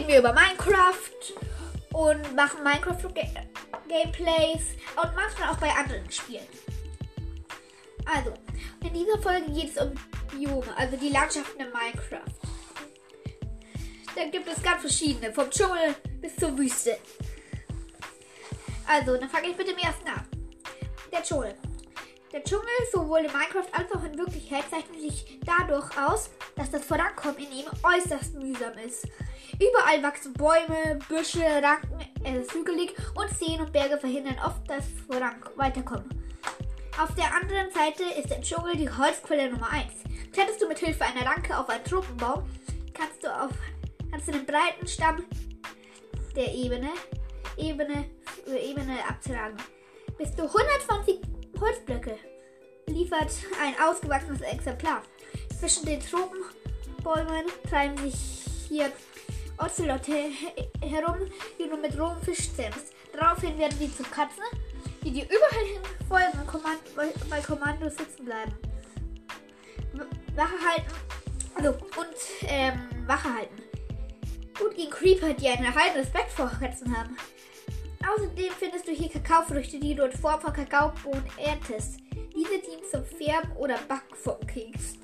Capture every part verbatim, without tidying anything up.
reden wir über Minecraft und machen Minecraft-Gameplays und manchmal auch bei anderen Spielen. Also, in dieser Folge geht es um Biome, also die Landschaften in Minecraft. Da gibt es ganz verschiedene, vom Dschungel bis zur Wüste. Also, dann fange ich bitte mir erst an. Der Dschungel. Der Dschungel, sowohl in Minecraft als auch in Wirklichkeit, zeichnet sich dadurch aus, dass das Vorankommen in ihm äußerst mühsam ist. Überall wachsen Bäume, Büsche, Ranken, es ist hügelig und Seen und Berge verhindern oft das Voran- Weiterkommen. Auf der anderen Seite ist der Dschungel die Holzquelle Nummer eins. Kletterst du mit Hilfe einer Ranke auf einen Tropenbaum, kannst du, auf, kannst du den breiten Stamm der Ebene, Ebene für Ebene abtragen. Bis zu hundertzwanzig Holzblöcke liefert ein ausgewachsenes Exemplar. Zwischen den Tropenbäumen treiben sich hier Ozelote herum, die du mit rohem Fisch zähmst. Daraufhin werden sie zu Katzen, die dir überall hin folgen und Kommand bei Kommando sitzen bleiben. Wache halten. Also, und ähm, Wache halten. Gut gegen Creeper, die einen erhaltenen Respekt vor Katzen haben. Außerdem findest du hier Kakaofrüchte, die du in Form von Kakaobohnen erntest. Diese dienen zum Färben oder Backen von Keksen.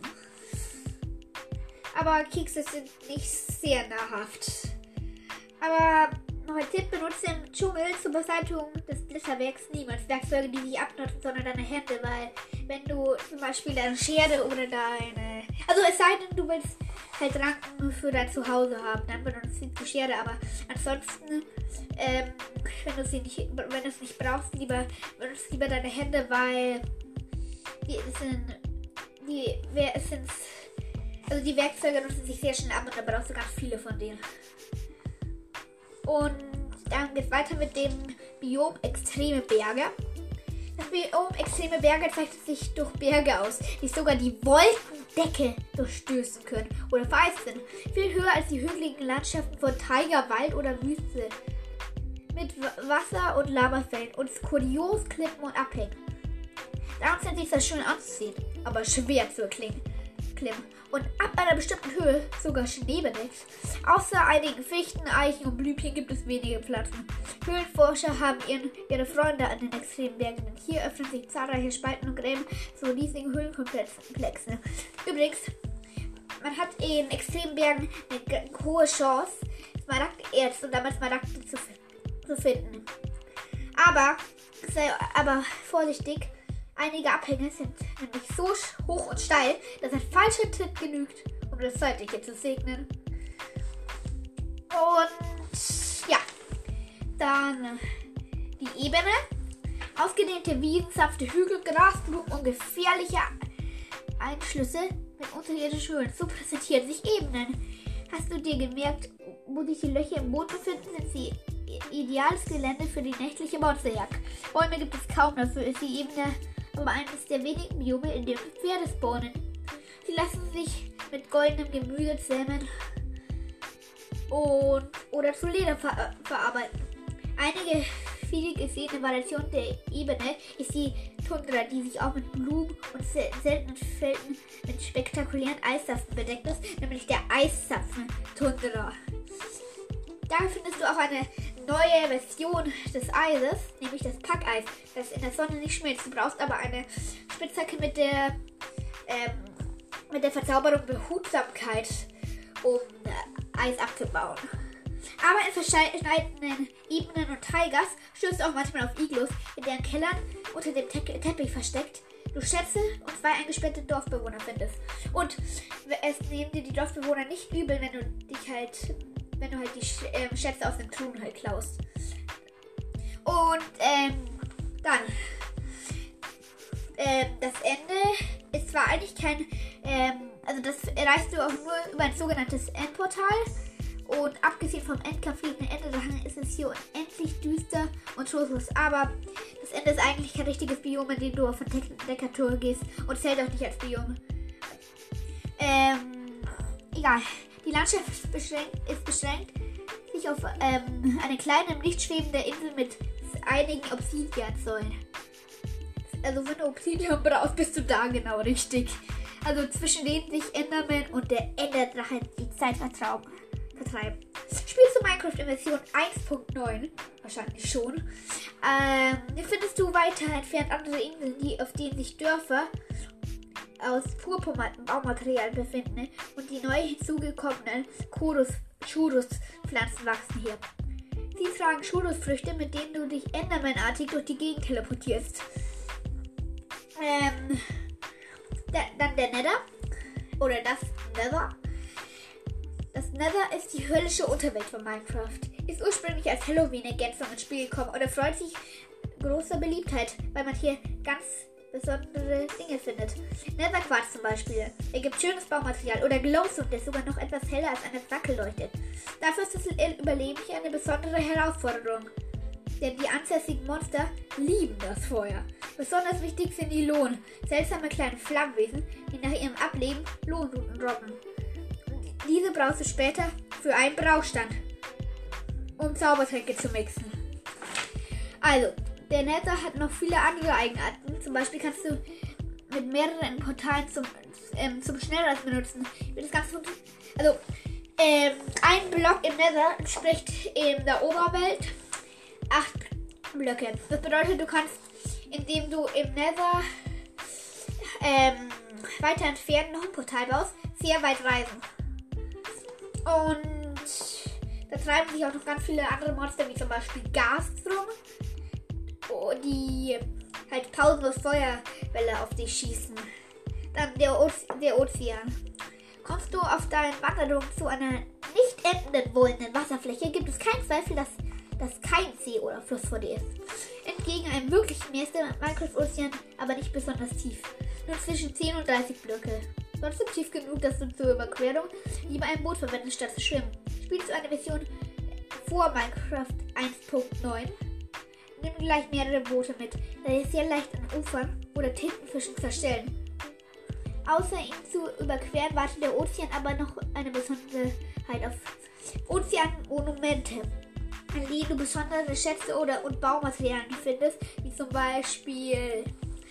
Aber Kekse sind nicht sehr nahrhaft. Aber noch ein Tipp: benutze im Dschungel zur Beseitigung des Blätterwerks niemals Werkzeuge, die sich abnutzen, sondern deine Hände. Weil wenn du zum Beispiel deine Schere oder deine... Also es sei denn, du willst halt Ranken für dein Zuhause haben, dann benutzt du die Schere. Aber ansonsten, ähm, wenn du sie nicht, wenn du es nicht brauchst, lieber benutzt lieber deine Hände, weil die sind, die, wer es sind, also die Werkzeuge nutzen sich sehr schnell ab und da brauchst du ganz viele von denen. Und dann geht es weiter mit dem Biom extreme Berge. Das Biom extreme Berge zeichnet sich durch Berge aus, die sogar die Wolkendecke durchstößen können oder vereist sind. Viel höher als die hügeligen Landschaften von Taiga, Wald oder Wüste. Mit Wasser- und Lavafällen und kurios Klippen und Abhängen. Darum sind sie zwar schön anzusehen, aber schwer zu erklimmen. Und ab einer bestimmten Höhe sogar schneebedeckt. Außer einigen Fichten, Eichen und Blümchen gibt es wenige Pflanzen. Höhlenforscher haben ihren, ihre Freunde an den extremen Bergen. Denn hier öffnen sich zahlreiche Spalten und Gräben zu riesigen Höhlenkomplexen. Übrigens, man hat in extremen Bergen eine hohe Chance, Smaragderz und damit Smaragde zu, zu finden. Aber, sei aber vorsichtig. Einige Abhänge sind nämlich so hoch und steil, dass ein falscher Tritt genügt, um das Zeitliche zu segnen. Und ja, dann die Ebene. Ausgedehnte Wiesen, sanfte Hügel, Grasblumen und gefährliche Einschlüsse mit unterirdischen Höhlen. So präsentieren sich Ebenen. Hast du dir gemerkt, wo sich die Löcher im Boden befinden, sind sie ideales Gelände für die nächtliche Monsterjagd. Bäume gibt es kaum, dafür ist die Ebene aber eines der wenigen Biome, in denen Pferde spawnen. Sie lassen sich mit goldenem Gemüse zähmen und oder zu Leder ver verarbeiten. Einige viele gesehene Variation der Ebene ist die Tundra, die sich auch mit Blumen und sel seltenen Felden mit spektakulären Eiszapfen bedeckt ist, nämlich der Eiszapfen-Tundra. Da findest du auch eine neue Version des Eises, nämlich das Packeis, das in der Sonne nicht schmilzt. Du brauchst aber eine Spitzhacke mit der, ähm, mit der Verzauberung Behutsamkeit, um äh, Eis abzubauen. Aber in verschiedenen Ebenen und Taigas stößt du auch manchmal auf Iglus, in deren Kellern unter dem Te Teppich versteckt du Schätze und zwei eingesperrte Dorfbewohner findest. Und es nehmen dir die Dorfbewohner nicht übel, wenn du dich halt... wenn du halt die Sch äh, Schätze aus den Truhen halt klaust. Und ähm, dann ähm, das Ende ist zwar eigentlich kein, ähm, also das erreichst du auch nur über ein sogenanntes Endportal. Und abgesehen vom endkampflichen Ende ist es hier unendlich düster und trostlos. Aber das Ende ist eigentlich kein richtiges Biom, in dem du auf eine Entdeckertour gehst und zählt auch nicht als Biom. Ähm, egal. Die Landschaft ist beschränkt, ist beschränkt sich auf ähm, eine kleine, nicht schwebende Insel mit einigen Obsidiansäulen. Also wenn du Obsidian brauchst, bist du da genau richtig. Also zwischen denen sich Enderman und der Enderdrache die Zeit vertreiben. Spielst du Minecraft in Version eins Punkt neun? Wahrscheinlich schon. Ähm, findest du weiter entfernt andere Inseln, die, auf denen sich Dörfer aus Purpurbaummaterial befinden und die neu hinzugekommenen Churus-Pflanzen wachsen hier. Sie tragen Churus-Früchte, mit denen du dich Enderman-artig durch die Gegend teleportierst. Ähm, der, dann der Nether. Oder das Nether. Das Nether ist die höllische Unterwelt von Minecraft. Ist ursprünglich als Halloween-Ergänzung ins Spiel gekommen und erfreut sich großer Beliebtheit, weil man hier ganz besondere Dinge findet. Netherquarz zum Beispiel. Er gibt schönes Baumaterial oder Glowstone, der sogar noch etwas heller als eine Fackel leuchtet. Dafür ist das Überleben hier eine besondere Herausforderung. Denn die ansässigen Monster lieben das Feuer. Besonders wichtig sind die Lohn, seltsame kleine Flammenwesen, die nach ihrem Ableben Lohnruten droppen. Diese brauchst du später für einen Braustand, um Zaubertränke zu mixen. Also, der Nether hat noch viele andere Eigenarten. Zum Beispiel kannst du mit mehreren Portalen zum, ähm, zum Schnellreisen benutzen. Wie das Ganze funktioniert. Also, ähm, ein Block im Nether entspricht in der Oberwelt acht Blöcke. Das bedeutet, du kannst, indem du im Nether ähm, weiter entfernt noch ein Portal baust, sehr weit reisen. Und da treiben sich auch noch ganz viele andere Monster, wie zum Beispiel Ghast rum, die halt tausende Feuerwelle auf dich schießen. Dann der, Oze- der Ozean. Kommst du auf deinen Wanderung zu einer nicht enden wollenden Wasserfläche, gibt es keinen Zweifel, dass das kein See oder Fluss vor dir ist. Entgegen einem wirklichen Meer ist der Minecraft-Ozean aber nicht besonders tief. Nur zwischen zehn und dreißig Blöcke. Trotzdem tief genug, dass du zur Überquerung lieber ein Boot verwendest, statt zu schwimmen. Spielst du eine Version vor Minecraft eins Punkt neun? Nimm gleich mehrere Boote mit, da sie sehr leicht an Ufern oder Tintenfischen verstellen. Außer ihn zu überqueren, wartet der Ozean aber noch eine Besonderheit auf Ozeanmonumente, an denen du besondere Schätze oder und Baumaterialien findest, wie zum Beispiel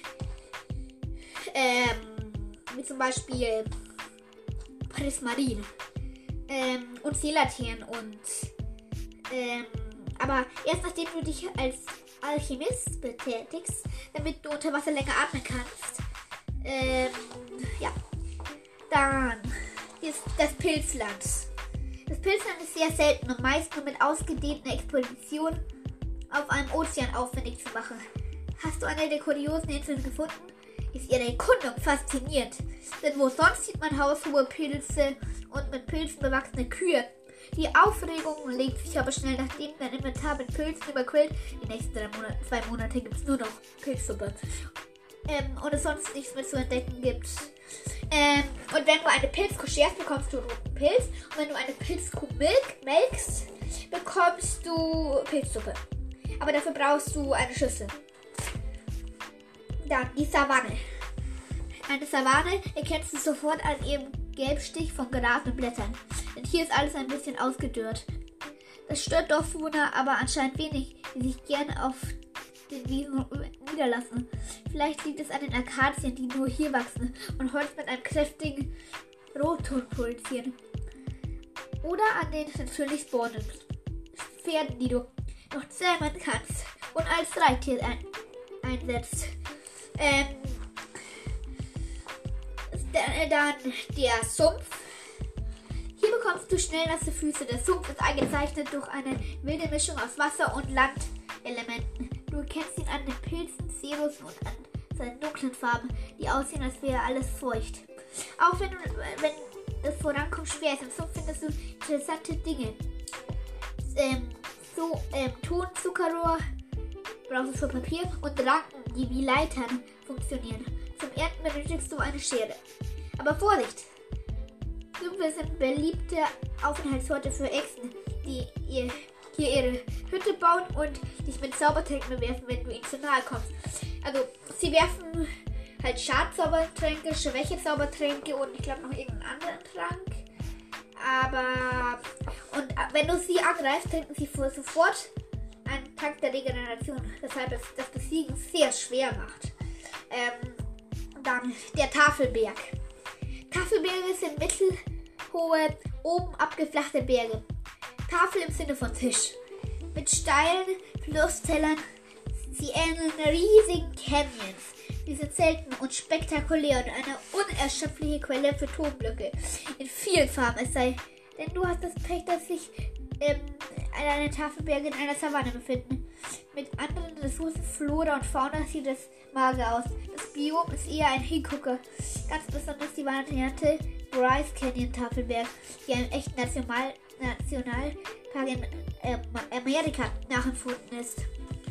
ähm, wie zum Beispiel Prismarin ähm, und Seelaternen und ähm, aber erst nachdem du dich als Alchemist betätigst, damit du unter Wasser länger atmen kannst. Ähm, ja. Dann ist das Pilzland. Das Pilzland ist sehr selten und meist nur mit ausgedehnten Expeditionen auf einem Ozean aufwendig zu machen. Hast du eine der kuriosen Inseln gefunden? Ist ihre Erkundung faszinierend. Denn wo sonst sieht man haushohe Pilze und mit Pilzen bewachsene Kühe. Die Aufregung legt sich aber schnell, nachdem dein Inventar mit Pilzen überquillt. Die nächsten drei Monate, zwei Monate gibt es nur noch Pilzsuppe. Ähm, und es sonst nichts mehr zu entdecken gibt. Ähm, und wenn du eine Pilzkuh scherst, bekommst du einen roten Pilz. Und wenn du eine Pilzkuh milk, melkst, bekommst du Pilzsuppe. Aber dafür brauchst du eine Schüssel. Dann die Savanne. Eine Savanne erkennst du sofort an ihrem Gelbstich von Gras und Blättern. Denn hier ist alles ein bisschen ausgedörrt. Das stört Dorfbewohner aber anscheinend wenig, die sich gern auf den Wiesen niederlassen. Vielleicht liegt es an den Akazien, die nur hier wachsen und Holz mit einem kräftigen Rotton produzieren. Oder an den natürlich spawnenden Pferden, die du noch zähmen kannst und als Reittier ein einsetzt. Ähm, dann der Sumpf. Hier bekommst du schnell nasse Füße. Der Sumpf ist eingezeichnet durch eine wilde Mischung aus Wasser- und Landelementen. Du erkennst ihn an den Pilzen, Seerosen und an seinen dunklen Farben, die aussehen, als wäre alles feucht. Auch wenn, du, wenn das Vorankommen schwer ist, im Sumpf findest du interessante Dinge. Ähm, so, ähm, Ton, Zuckerrohr, brauchst du für Papier und Ranken, die wie Leitern funktionieren. Zum Ernten benötigst du eine Schere. Aber Vorsicht! Sümpfe sind beliebte Aufenthaltsorte für Echsen, die ihr, hier ihre Hütte bauen und dich mit Zaubertränken bewerfen, wenn du ihnen zu nahe kommst. Also, sie werfen halt Schadzaubertränke, Schwäche-Zaubertränke und ich glaube noch irgendeinen anderen Trank. Aber, und wenn du sie angreifst, trinken sie sofort einen Trank der Regeneration, weshalb es das Besiegen sehr schwer macht. Ähm, dann der Tafelberg. Tafelberge sind mittelhohe, oben abgeflachte Berge. Tafel im Sinne von Tisch. Mit steilen Flusstälern. Sie ähneln riesigen Canyons. Sie sind selten und spektakulär und eine unerschöpfliche Quelle für Tonblöcke. In vielen Farben, es sei denn, du hast das Pech, dass sich ähm, eine Tafelberge in einer Savanne befinden. Mit anderen Ressourcen, Flora und Fauna sieht es mager aus. Das Biom ist eher ein Hingucker. Ganz besonders die variante Bryce Canyon Tafelberg, die einem echten National Nationalpark in äh, Amerika nachempfunden ist.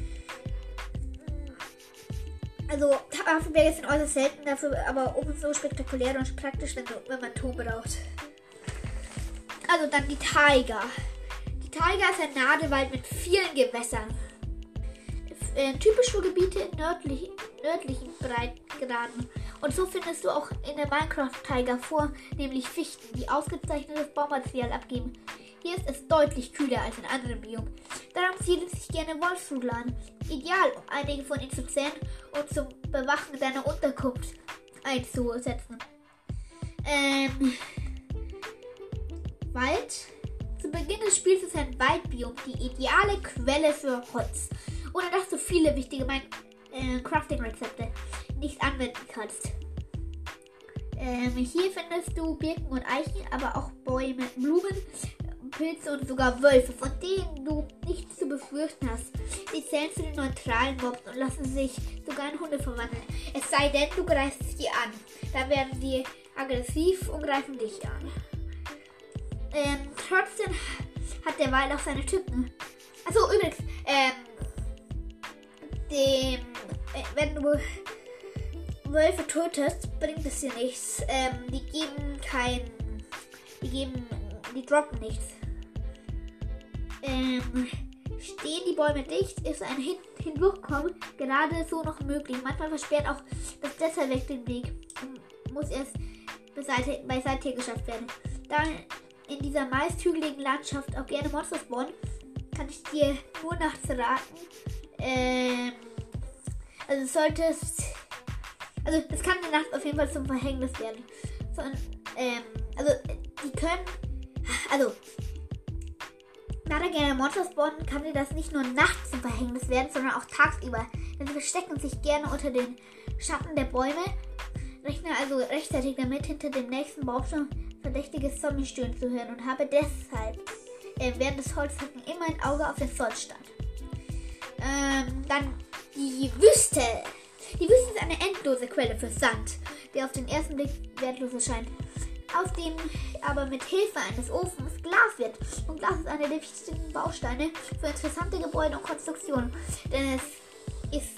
Also Tafelberge sind äußerst selten, dafür aber umso spektakulärer und praktisch, wenn, du, wenn man Ton braucht. Also dann die Taiga. Die Taiga ist ein Nadelwald mit vielen Gewässern. Äh, typisch für Gebiete in nördlich, nördlichen Breitengraden. Und so findest du auch in der Minecraft-Taiga vor, nämlich Fichten, die ausgezeichnetes Baumaterial abgeben. Hier ist es deutlich kühler als in anderen Biomen. Darum siedeln sich gerne Wolfsrudel an. Ideal, um einige von ihnen zu zähmen und zum Bewachen deiner Unterkunft einzusetzen. Ähm, Wald. Zu Beginn des Spiels ist ein Waldbiom die ideale Quelle für Holz, ohne dass du viele wichtige äh, Crafting-Rezepte nicht anwenden kannst. Ähm, hier findest du Birken und Eichen, aber auch Bäume, Blumen, Pilze und sogar Wölfe, von denen du nichts zu befürchten hast. Sie zählen zu den neutralen Mobs und lassen sich sogar in Hunde verwandeln. Es sei denn, du greifst sie an. Dann werden sie aggressiv und greifen dich an. Ähm, trotzdem hat der Wald auch seine Typen. Achso, übrigens, ähm, dem, äh, wenn du Wölfe tötest, bringt es dir nichts. Ähm, die geben kein, die geben, die droppen nichts. Ähm, stehen die Bäume dicht, ist ein Hin Hindurchkommen gerade so noch möglich. Manchmal versperrt auch das Dessertweg den Weg und muss erst beiseite, beiseite geschafft werden. Da in dieser meist hügeligen Landschaft auch gerne Monster spawnen, kann ich dir nur nachts raten. Ähm, also solltest, also das kann die Nacht auf jeden Fall zum Verhängnis werden. So, ähm, also die können, also da da gerne Monster spawnen, kann dir das nicht nur nachts zum Verhängnis werden, sondern auch tagsüber. Denn sie verstecken sich gerne unter den Schatten der Bäume. Rechne also rechtzeitig damit, hinter dem nächsten Baumstamm verdächtiges Zombie-Stöhnen zu hören und habe deshalb äh, während des Holzhacken immer ein Auge auf den Zollstand. Ähm, dann die Wüste. Die Wüste ist eine endlose Quelle für Sand, der auf den ersten Blick wertlos erscheint, aus dem aber mit Hilfe eines Ofens Glas wird. Und Glas ist einer der wichtigsten Bausteine für interessante Gebäude und Konstruktionen, denn es ist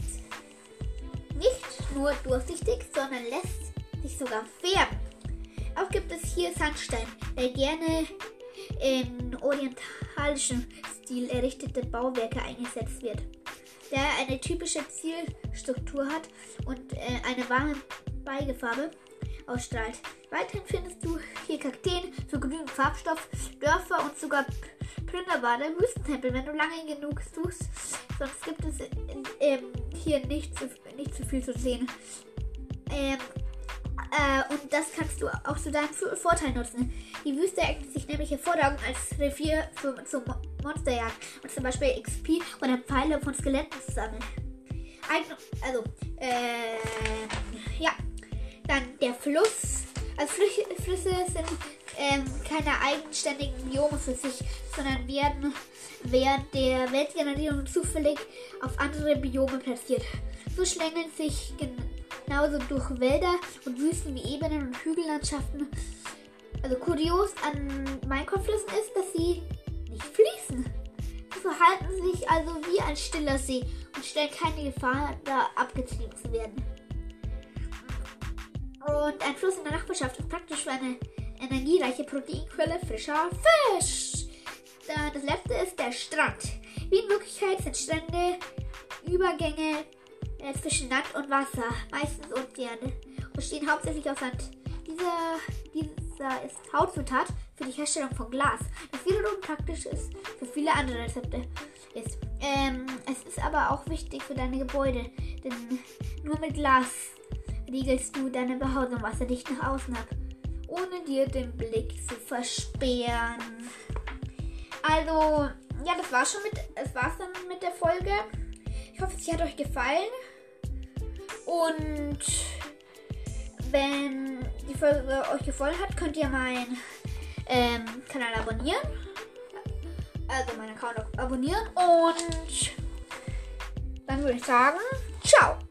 nicht nur durchsichtig, sondern lässt sich sogar färben. Auch gibt es hier Sandstein, der gerne in orientalischem Stil errichtete Bauwerke eingesetzt wird, der eine typische Zielstruktur hat und äh, eine warme Beigefarbe ausstrahlt. Weiterhin findest du hier Kakteen für grünen Farbstoff, Dörfer und sogar plünderbare Wüstentempel, wenn du lange genug suchst. Sonst gibt es äh, äh, hier nicht so, nicht so viel zu sehen. Ähm, Äh, und das kannst du auch zu deinem Vorteil nutzen. Die Wüste eignet sich nämlich hervorragend als Revier für, zur Monsterjagd und zum Beispiel X P oder Pfeile von Skeletten zu sammeln. Eigen, also, äh, ja. Dann der Fluss. Also Flü Flüsse sind ähm, keine eigenständigen Biome für sich, sondern werden während der Weltgenerierung zufällig auf andere Biome platziert. So schlängeln sich genauso durch Wälder und Wüsten wie Ebenen und Hügellandschaften. Also kurios an Minecraft-Flüssen ist, dass sie nicht fließen. Sie verhalten sich also wie ein stiller See und stellen keine Gefahr, da abgetrieben zu werden. Und ein Fluss in der Nachbarschaft ist praktisch für eine energiereiche Proteinquelle frischer Fisch. Dann das letzte ist der Strand. Wie in Wirklichkeit sind Strände Übergänge äh, zwischen Land und Wasser, meistens Ozeane, und stehen hauptsächlich aus Sand. Dieser, dieser ist Hauptzutat für die Herstellung von Glas, das wiederum praktisch ist für viele andere Rezepte. Ist. Ähm, es ist aber auch wichtig für deine Gebäude, denn nur mit Glas riegelst du deine Behausung wasserdicht nach außen ab, ohne dir den Blick zu versperren. Also, ja, das war's schon mit, es war's dann mit der Folge. Ich hoffe, sie hat euch gefallen. Und wenn die Folge euch gefallen hat, könnt ihr meinen ähm, Kanal abonnieren. Also meinen Account abonnieren. Und dann würde ich sagen, ciao.